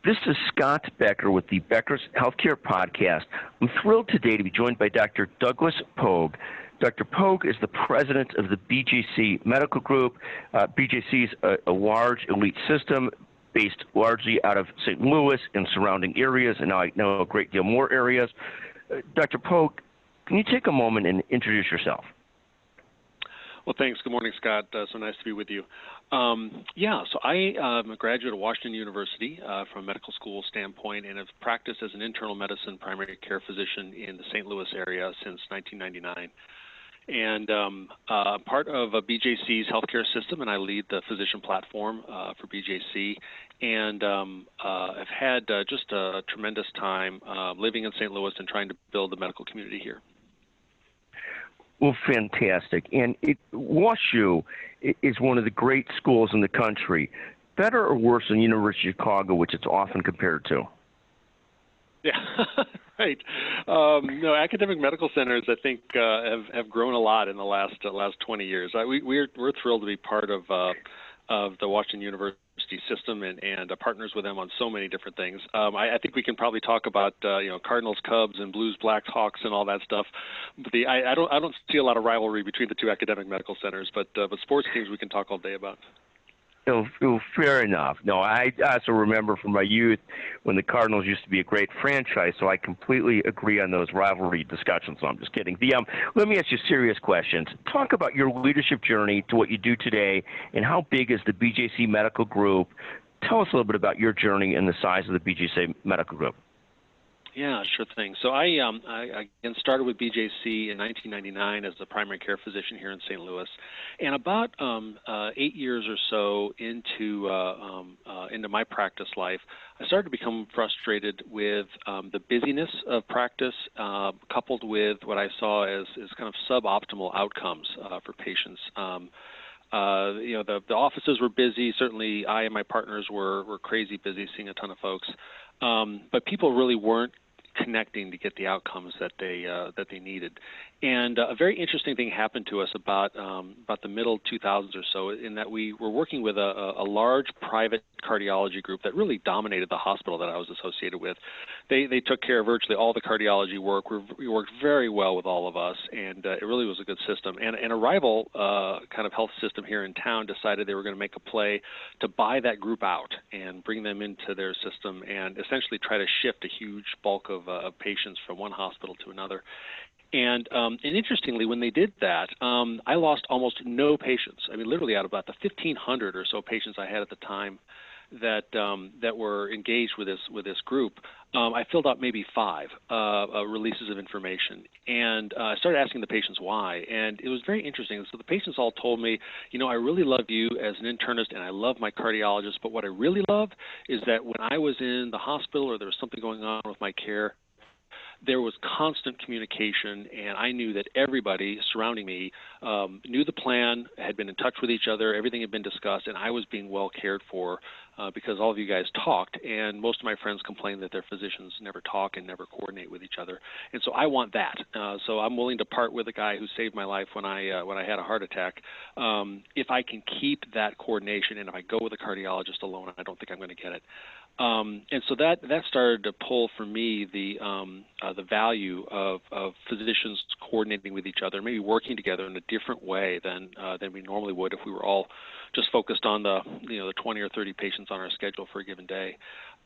This is Scott Becker with the Becker's Healthcare Podcast. I'm thrilled today to be joined by Dr. Douglas Pogue. Dr. Pogue is the president of the BJC Medical Group. BJC is a large elite system based largely out of St. Louis and surrounding areas, and now I know a great deal more areas. Dr. Pogue, can you take a moment and introduce yourself? Well, thanks. Good morning, Scott. So nice to be with you. So I am a graduate of Washington University from a medical school standpoint and have practiced as an internal medicine primary care physician in the St. Louis area since 1999. And part of BJC's healthcare system, and I lead the physician platform for BJC, and have had just a tremendous time living in St. Louis and trying to build the medical community here. Well, fantastic. And WashU is one of the great schools in the country. Better or worse than University of Chicago, which it's often compared to? Yeah, right. No, academic medical centers, I think, have grown a lot in the last 20 years. We're thrilled to be part of the Washington University system and partners with them on so many different things. I think we can probably talk about Cardinals, Cubs, and Blues, Blacks, Hawks, and all that stuff. But I don't see a lot of rivalry between the two academic medical centers. But sports teams we can talk all day about. Fair enough. No, I also remember from my youth when the Cardinals used to be a great franchise, so I completely agree on those rivalry discussions. So I'm just kidding. Let me ask you serious questions. Talk about your leadership journey to what you do today, and how big is the BJC Medical Group? Tell us a little bit about your journey and the size of the BJC Medical Group. Yeah, sure thing. So I again started with BJC in 1999 as the primary care physician here in St. Louis, and about 8 years or so into my practice life, I started to become frustrated with the busyness of practice, coupled with what I saw as kind of suboptimal outcomes for patients. The offices were busy. Certainly, I and my partners were crazy busy, seeing a ton of folks, but people really weren't connecting to get the outcomes that they needed. And a very interesting thing happened to us about the middle 2000s or so, in that we were working with a large private cardiology group that really dominated the hospital that I was associated with. They took care of virtually all the cardiology work. We worked very well with all of us, and it really was a good system. And a rival kind of health system here in town decided they were going to make a play to buy that group out and bring them into their system and essentially try to shift a huge bulk of patients from one hospital to another. And interestingly, when they did that, I lost almost no patients. I mean, literally out of about the 1,500 or so patients I had at the time that were engaged with this group, I filled out maybe 5 releases of information, and I started asking the patients why, and it was very interesting. So the patients all told me, I really love you as an internist, and I love my cardiologist, but what I really love is that when I was in the hospital or there was something going on with my care, there was constant communication, and I knew that everybody surrounding me knew the plan, had been in touch with each other, everything had been discussed, and I was being well cared for because all of you guys talked, and most of my friends complained that their physicians never talk and never coordinate with each other. And so I want that. So I'm willing to part with a guy who saved my life when I had a heart attack if I can keep that coordination, and if I go with a cardiologist alone, I don't think I'm going to get it. And so that started to pull for me the value of physicians coordinating with each other, maybe working together in a different way than we normally would if we were all just focused on the 20 or 30 patients on our schedule for a given day.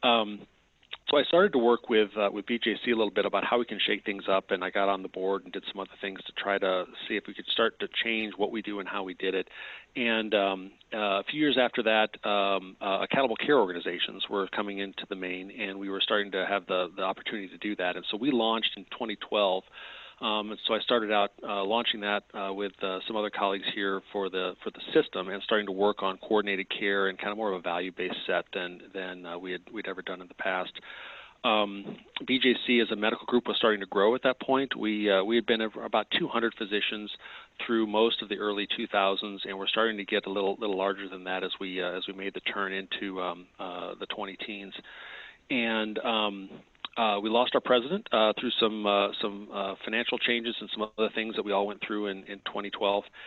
So I started to work with BJC a little bit about how we can shake things up, and I got on the board and did some other things to try to see if we could start to change what we do and how we did it. And a few years after that, accountable care organizations were coming into the main, and we were starting to have the opportunity to do that. And so we launched in 2012. And so I started out launching that with some other colleagues here for the system, and starting to work on coordinated care and kind of more of a value-based set than we'd ever done in the past. BJC as a medical group was starting to grow at that point. We had been about 200 physicians through most of the early 2000s, and we're starting to get a little larger than that as we made the turn into the 20 teens. And we lost our president through some financial changes and some other things that we all went through in 2012.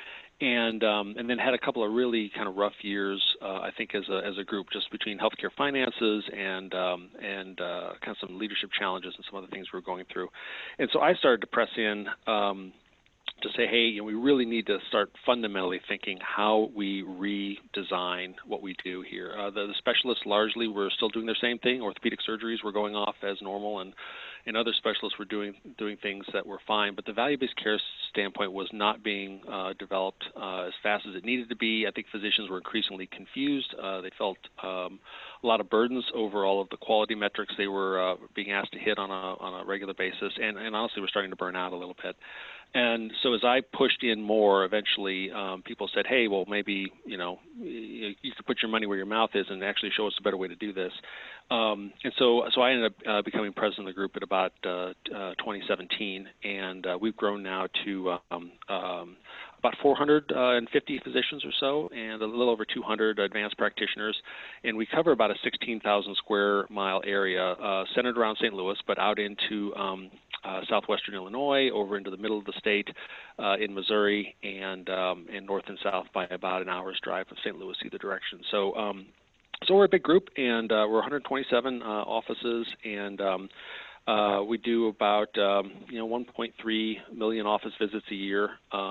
and then had a couple of really kind of rough years, I think, as a group, just between healthcare finances and kind of some leadership challenges and some other things we were going through. And so I started to press in to say, hey, we really need to start fundamentally thinking how we redesign what we do here. The specialists largely were still doing their same thing. Orthopedic surgeries were going off as normal, and other specialists were doing things that were fine. But the value-based care standpoint was not being developed as fast as it needed to be. I think physicians were increasingly confused. They felt a lot of burdens over all of the quality metrics they were being asked to hit on a regular basis, and honestly were starting to burn out a little bit. And so as I pushed in more, eventually people said, hey, well, maybe, you could put your money where your mouth is and actually show us a better way to do this. And so I ended up becoming president of the group at about 2017, and we've grown now to about 450 physicians or so, and a little over 200 advanced practitioners, and we cover about a 16,000 square mile area centered around St. Louis, but out into southwestern Illinois, over into the middle of the state in Missouri, and north and south by about an hour's drive of St. Louis either direction. So we're a big group, and we're 127 offices, and we do about 1.3 million office visits a year,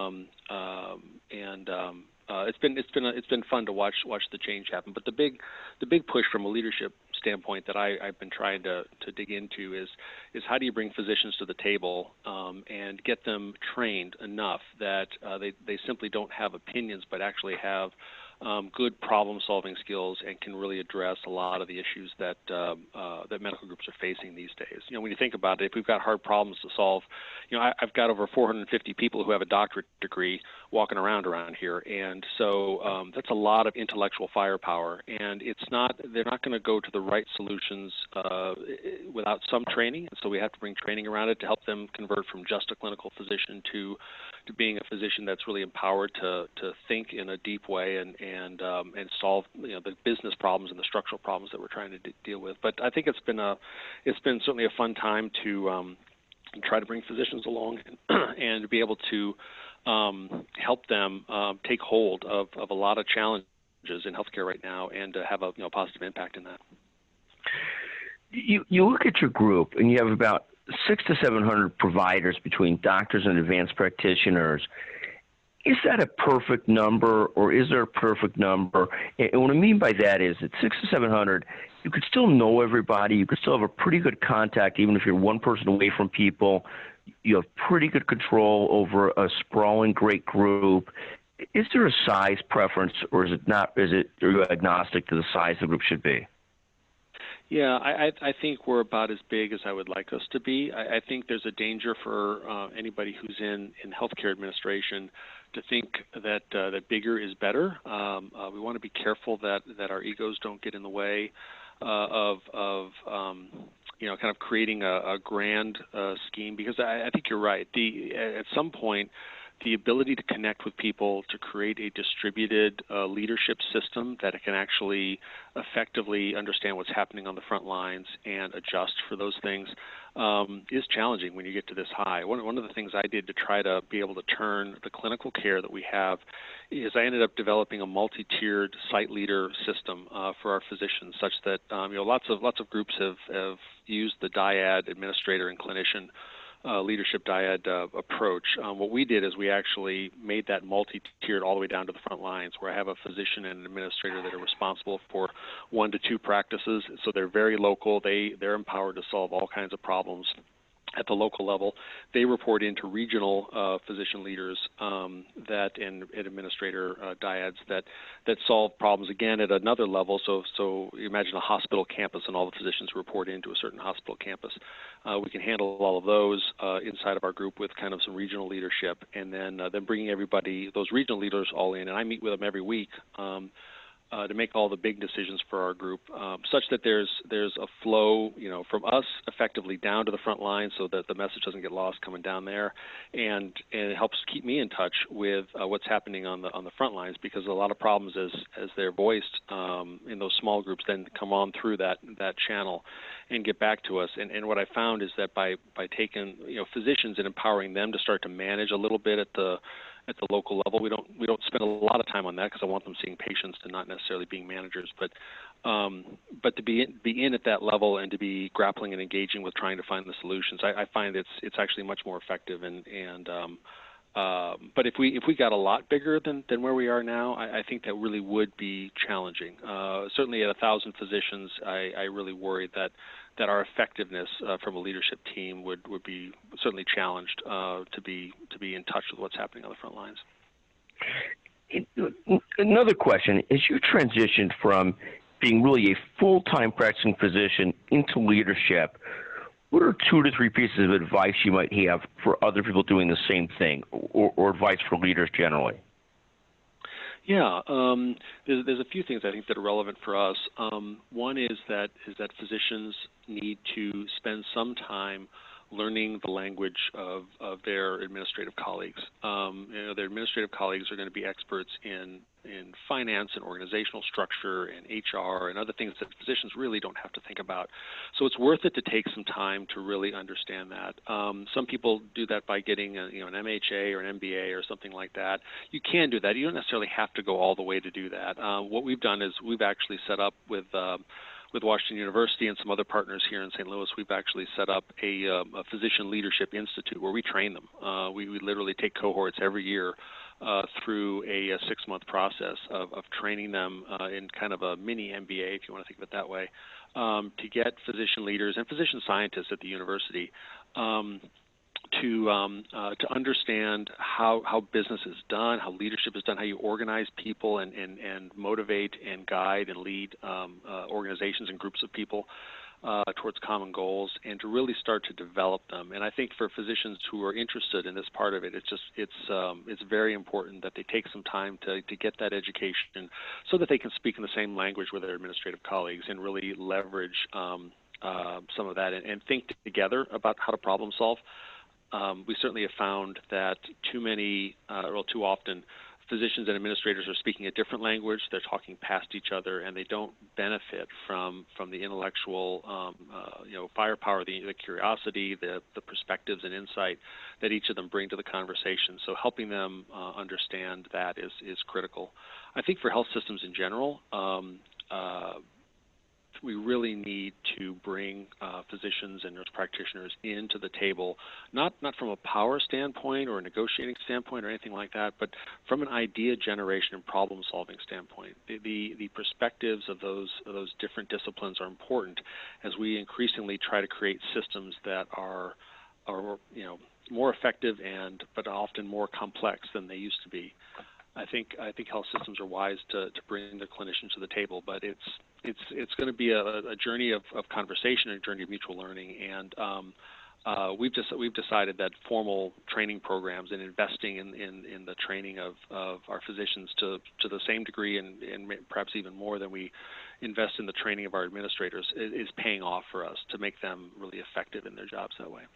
it's been fun to watch the change happen. But the big push from a leadership standpoint that I've been trying to dig into is how do you bring physicians to the table and get them trained enough that they simply don't have opinions but actually have good problem-solving skills and can really address a lot of the issues that medical groups are facing these days. When you think about it, if we've got hard problems to solve, I've got over 450 people who have a doctorate degree walking around here, and so that's a lot of intellectual firepower. And they're not going to go to the right solutions without some training. And so we have to bring training around it to help them convert from just a clinical physician to being a physician that's really empowered to think in a deep way and solve the business problems and the structural problems that we're trying to deal with. But I think it's been certainly a fun time to try to bring physicians along and to be able to help them take hold of a lot of challenges in healthcare right now and to have a positive impact in that. You look at your group and you have about 600 to 700 providers between doctors and advanced practitioners. Is that a perfect number, or is there a perfect number? And what I mean by that is at 600 to 700, you could still know everybody. You could still have a pretty good contact, even if you're one person away from people. You have pretty good control over a sprawling great group. Is there a size preference, or is it not? Are you agnostic to the size the group should be? Yeah, I think we're about as big as I would like us to be. I think there's a danger for anybody who's in healthcare administration to think that bigger is better. We want to be careful that our egos don't get in the way of kind of creating a grand scheme, because I think you're right. At some point, the ability to connect with people, to create a distributed leadership system that can actually effectively understand what's happening on the front lines and adjust for those things is challenging when you get to this high. One of the things I did to try to be able to turn the clinical care that we have is I ended up developing a multi-tiered site leader system for our physicians, such that lots of groups have used the dyad administrator and clinician leadership dyad approach. What we did is we actually made that multi-tiered all the way down to the front lines, where I have a physician and an administrator that are responsible for 1 to 2 practices. So they're very local. They're empowered to solve all kinds of problems at the local level. They report into regional physician leaders and administrator dyads that solve problems again at another level. So you imagine a hospital campus and all the physicians report into a certain hospital campus. We can handle all of those inside of our group with kind of some regional leadership, and then bringing everybody, those regional leaders, all in. And I meet with them every week to make all the big decisions for our group, such that there's a flow, from us effectively down to the front line, so that the message doesn't get lost coming down there, and it helps keep me in touch with what's happening on the front lines, because a lot of problems as they're voiced in those small groups then come on through that channel and get back to us. And what I found is that by taking physicians and empowering them to start to manage a little bit at the at the local level. We don't spend a lot of time on that because I want them seeing patients and not necessarily being managers. But to be in at that level and to be grappling and engaging with trying to find the solutions, I find it's actually much more effective. But if we got a lot bigger than where we are now, I think that really would be challenging. Certainly at 1,000 physicians, I really worry that our effectiveness from a leadership team would be certainly challenged to be in touch with what's happening on the front lines. Another question: as you transitioned from being really a full-time practicing physician into leadership, what are 2 to 3 pieces of advice you might have for other people doing the same thing, or advice for leaders generally? Yeah, there's a few things I think that are relevant for us. One is that physicians need to spend some time learning the language of their administrative colleagues. Their administrative colleagues are going to be experts in finance and organizational structure and HR and other things that physicians really don't have to think about. So it's worth it to take some time to really understand that. Some people do that by getting an MHA or an MBA or something like that. You can do that. You don't necessarily have to go all the way to do that. What we've done is we've actually set up with Washington University and some other partners here in St. Louis, we've actually set up a Physician Leadership Institute where we train them. We literally take cohorts every year through a 6-month process of training them in kind of a mini MBA, if you want to think of it that way, to get physician leaders and physician scientists at the university to understand how business is done, how leadership is done, how you organize people and motivate and guide and lead organizations and groups of people towards common goals, and to really start to develop them. And I think for physicians who are interested in this part of it, it's very important that they take some time to get that education so that they can speak in the same language with their administrative colleagues and really leverage some of that and think together about how to problem solve. We certainly have found that too often, physicians and administrators are speaking a different language. They're talking past each other, and they don't benefit from the intellectual, firepower, the curiosity, the perspectives and insight that each of them bring to the conversation. So helping them understand that is critical. I think for health systems in general, we really need to bring physicians and nurse practitioners into the table, not from a power standpoint or a negotiating standpoint or anything like that, but from an idea generation and problem-solving standpoint. The perspectives of those different disciplines are important as we increasingly try to create systems that are more effective but often more complex than they used to be. I think health systems are wise to bring their clinicians to the table, but it's going to be a journey of conversation, a journey of mutual learning, and we've decided that formal training programs and investing in the training of our physicians to the same degree and perhaps even more than we invest in the training of our administrators is paying off for us to make them really effective in their jobs that way.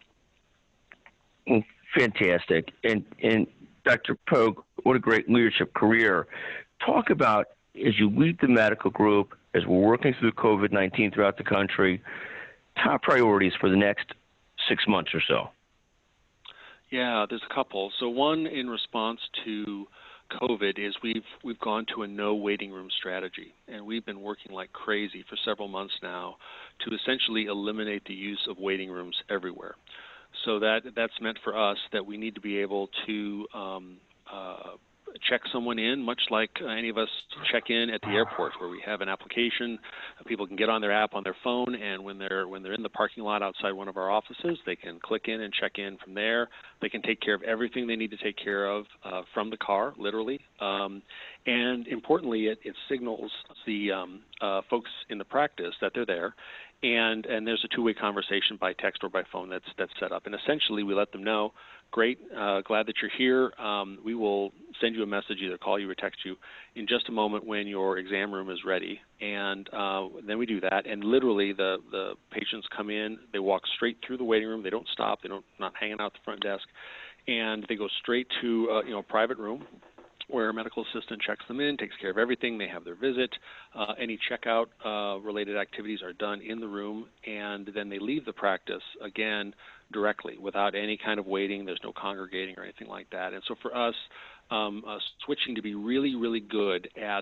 Fantastic. And Dr. Pogue, what a great leadership career. Talk about, as you lead the medical group, as we're working through COVID-19 throughout the country, top priorities for the next 6 months or so. Yeah, there's a couple. So one, in response to COVID, is we've gone to a no waiting room strategy, and we've been working like crazy for several months now to essentially eliminate the use of waiting rooms everywhere. So that's meant for us that we need to be able to check someone in, much like any of us check in at the airport, where we have an application. People can get on their app on their phone, and when they're in the parking lot outside one of our offices, they can click in and check in from there. They can take care of everything they need to take care of from the car, literally. And importantly, it signals the folks in the practice that they're there. And there's a two-way conversation by text or by phone that's set up. And essentially, we let them know, great, glad that you're here. We will send you a message, either call you or text you, in just a moment when your exam room is ready. And then we do that. And literally, the patients come in, they walk straight through the waiting room. They don't stop. They're not hanging out the front desk. And they go straight to a private room, where a medical assistant checks them in, takes care of everything. They have their visit. Any checkout related activities are done in the room, and then they leave the practice again directly without any kind of waiting. There's no congregating or anything like that. And so for us, switching to be really, really good at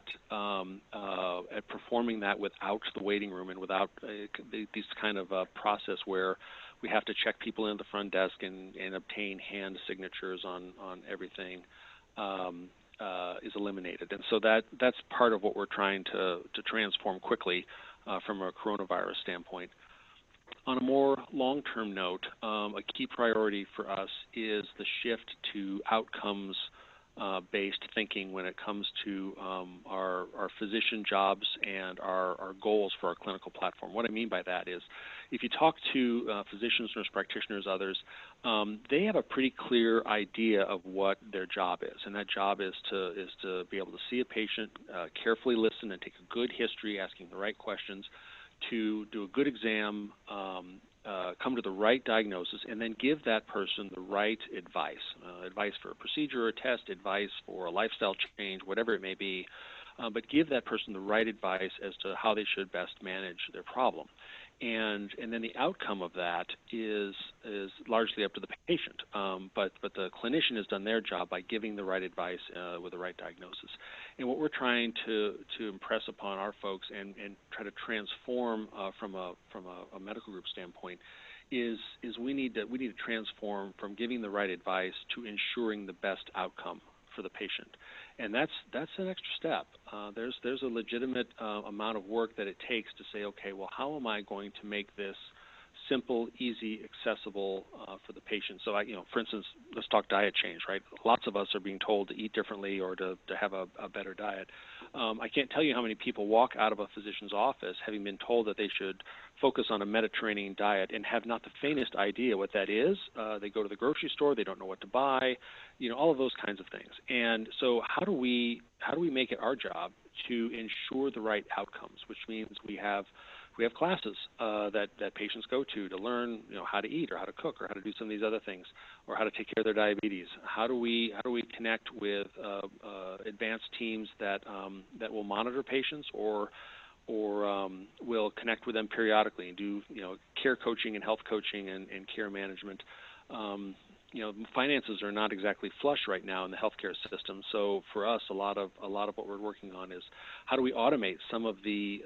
performing that without the waiting room and without these kind of process where we have to check people in at the front desk and obtain hand signatures on everything is eliminated. And so that's part of what we're trying to transform quickly from a coronavirus standpoint. On a more long-term note, a key priority for us is the shift to outcomes-based thinking when it comes to our physician jobs and our goals for our clinical platform. What I mean by that is, if you talk to physicians, nurse practitioners, others, they have a pretty clear idea of what their job is, and that job is to be able to see a patient, carefully listen, and take a good history, asking the right questions, to do a good exam, come to the right diagnosis, and then give that person the right advice, advice for a procedure or a test, advice for a lifestyle change, whatever it may be, but give that person the right advice as to how they should best manage their problem. And then the outcome of that is largely up to the patient, but the clinician has done their job by giving the right advice with the right diagnosis. And what we're trying to impress upon our folks and try to transform from a medical group standpoint is we need to transform from giving the right advice to ensuring the best outcome for the patient. And that's an extra step. There's a legitimate amount of work that it takes to say, okay, well, how am I going to make this simple, easy, accessible for the patient? So, for instance, let's talk diet change, right? Lots of us are being told to eat differently or to have a better diet. I can't tell you how many people walk out of a physician's office having been told that they should focus on a Mediterranean diet and have not the faintest idea what that is. They go to the grocery store, they don't know what to buy, all of those kinds of things. And so how do we make it our job to ensure the right outcomes, which means we have classes that patients go to learn, how to eat or how to cook or how to do some of these other things, or how to take care of their diabetes. How do we connect with advanced teams that will monitor patients or will connect with them periodically and do care coaching and health coaching and care management. Finances are not exactly flush right now in the healthcare system. So for us, a lot of what we're working on is how do we automate some of the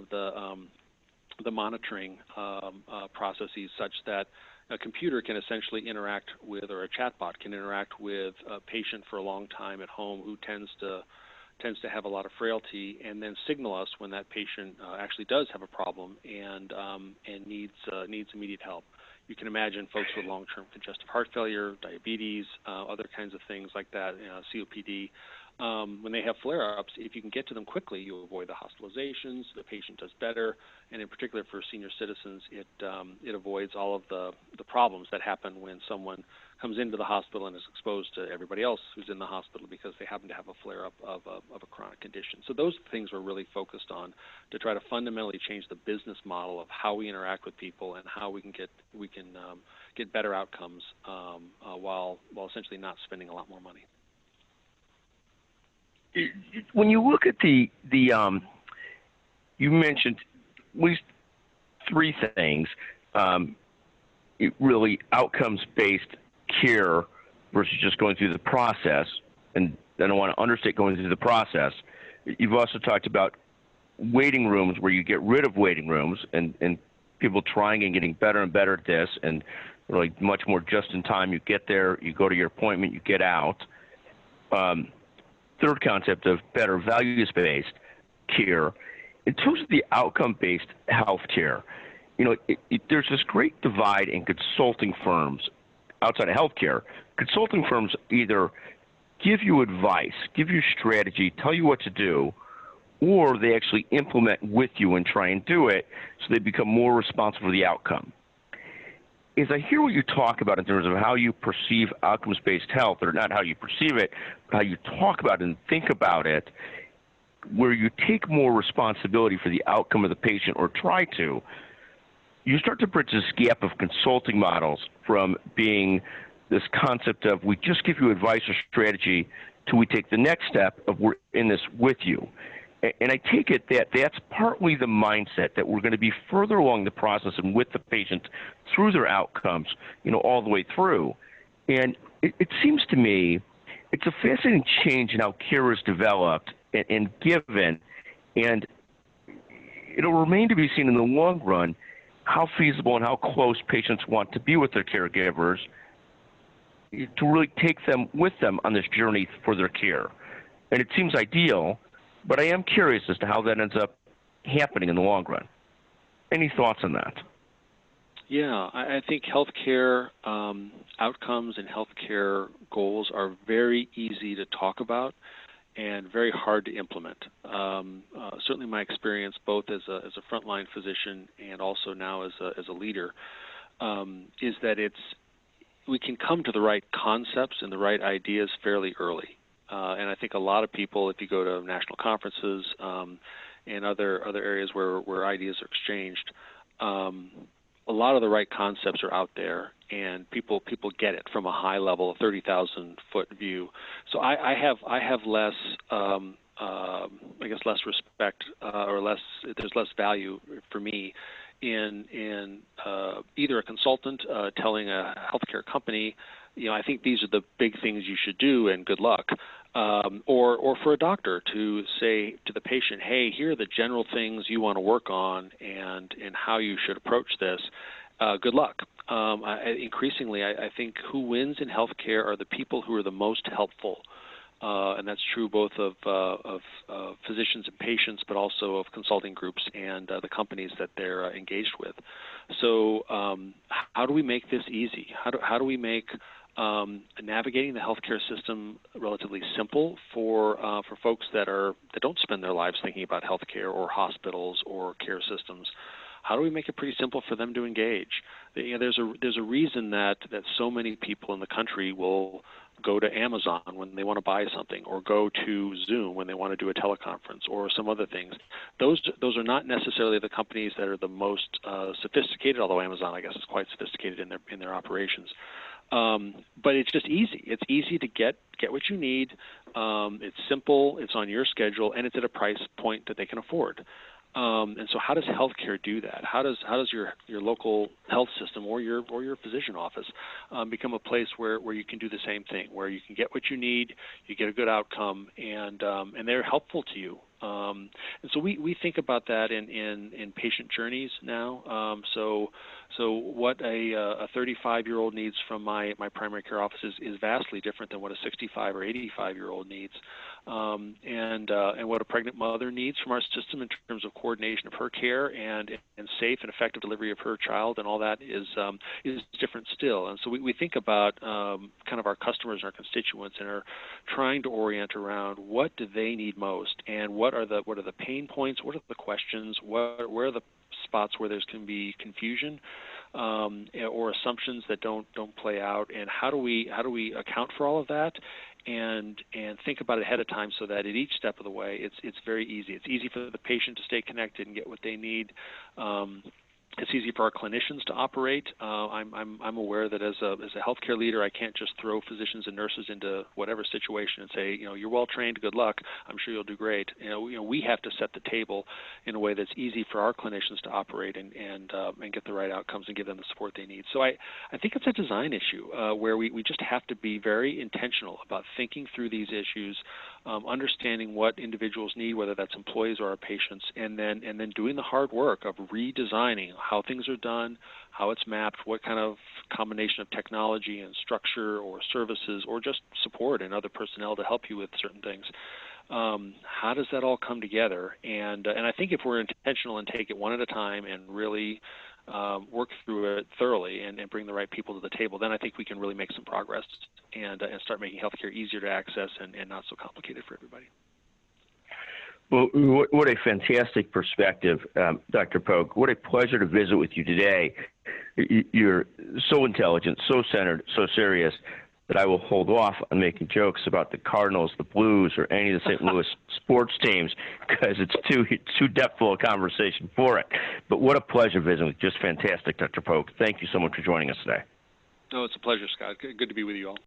monitoring processes such that a computer can essentially interact with, or a chatbot can interact with a patient for a long time at home who tends to have a lot of frailty, and then signal us when that patient actually does have a problem and needs immediate help. You can imagine folks with long-term congestive heart failure, diabetes, other kinds of things like that, COPD. When they have flare-ups, if you can get to them quickly, you avoid the hospitalizations, the patient does better, and in particular for senior citizens, it avoids all of the problems that happen when someone comes into the hospital and is exposed to everybody else who's in the hospital because they happen to have a flare-up of a chronic condition. So those things we're really focused on to try to fundamentally change the business model of how we interact with people and how we can get better outcomes while essentially not spending a lot more money. When you look at the you mentioned at least three things, really outcomes-based care versus just going through the process, and I don't want to understate going through the process. You've also talked about waiting rooms where you get rid of waiting rooms and people trying and getting better and better at this, and really much more just in time. You get there, you go to your appointment, you get out. Third concept of better values-based care. In terms of the outcome-based health care, there's this great divide in consulting firms outside of healthcare. Consulting firms either give you advice, give you strategy, tell you what to do, or they actually implement with you and try and do it so they become more responsible for the outcome. As I hear what you talk about in terms of how you perceive outcomes-based health, or not how you perceive it, but how you talk about it and think about it, where you take more responsibility for the outcome of the patient, or try to, you start to bridge this gap of consulting models from being this concept of we just give you advice or strategy till we take the next step of we're in this with you. And I take it that that's partly the mindset, that we're going to be further along the process and with the patient through their outcomes, all the way through. And it seems to me It's a fascinating change in how care is developed and given, and it'll remain to be seen in the long run how feasible and how close patients want to be with their caregivers to really take them with them on this journey for their care. And it seems ideal, but I am curious as to how that ends up happening in the long run. Any thoughts on that? Yeah, I think healthcare outcomes and healthcare goals are very easy to talk about and very hard to implement. Certainly, my experience, both as a frontline physician and also now as a leader, is that we can come to the right concepts and the right ideas fairly early. And I think a lot of people, if you go to national conferences and other areas where ideas are exchanged, a lot of the right concepts are out there, and people get it from a high level, 30,000-foot view. So I have less, less respect or there's less value for me in either a consultant telling a healthcare company, I think these are the big things you should do, and good luck. Or for a doctor to say to the patient, hey, here are the general things you want to work on and how you should approach this. Good luck. Increasingly, I think who wins in healthcare are the people who are the most helpful. And that's true both of physicians and patients, but also of consulting groups and the companies that they're engaged with. So how do we make this easy? How do we make navigating the healthcare system relatively simple for folks that don't spend their lives thinking about healthcare or hospitals or care systems? How do we make it pretty simple for them to engage? There's a reason that so many people in the country will go to Amazon when they want to buy something, or go to Zoom when they want to do a teleconference, or some other things. Those are not necessarily the companies that are the most sophisticated, although Amazon, I guess, is quite sophisticated in their operations. But it's just easy. It's easy to get what you need. It's simple. It's on your schedule, and it's at a price point that they can afford. And so, how does healthcare do that? How does your local health system or your physician office become a place where you can do the same thing, where you can get what you need, you get a good outcome, and they're helpful to you. And so we think about that in patient journeys now. So what a 35-year-old needs from my primary care office is vastly different than what a 65 or 85-year-old needs. And what a pregnant mother needs from our system in terms of coordination of her care and safe and effective delivery of her child, and all that is different still. And so we think about kind of our customers and our constituents, and are trying to orient around what do they need most, and what are the pain points, what are the questions, where are the spots where there's can be confusion or assumptions that don't play out, and how do we account for all of that and think about it ahead of time, so that at each step of the way it's very easy. It's easy for the patient to stay connected and get what they need. It's easy for our clinicians to operate. I'm aware that as a healthcare leader, I can't just throw physicians and nurses into whatever situation and say, you're well trained, good luck, I'm sure you'll do great. We have to set the table in a way that's easy for our clinicians to operate and get the right outcomes and give them the support they need. So I think it's a design issue where we just have to be very intentional about thinking through these issues, understanding what individuals need, whether that's employees or our patients, and then doing the hard work of redesigning how things are done, how it's mapped, what kind of combination of technology and structure or services or just support and other personnel to help you with certain things. How does that all come together? And I think if we're intentional and take it one at a time and really work through it thoroughly and bring the right people to the table, then I think we can really make some progress and start making healthcare easier to access and not so complicated for everybody. Well, what a fantastic perspective, Dr. Pogue. What a pleasure to visit with you today. You're so intelligent, so centered, so serious that I will hold off on making jokes about the Cardinals, the Blues, or any of the St. Louis sports teams, because it's too depthful a conversation for it. But what a pleasure visiting with you. Just fantastic, Dr. Pogue. Thank you so much for joining us today. No, it's a pleasure, Scott. Good to be with you all.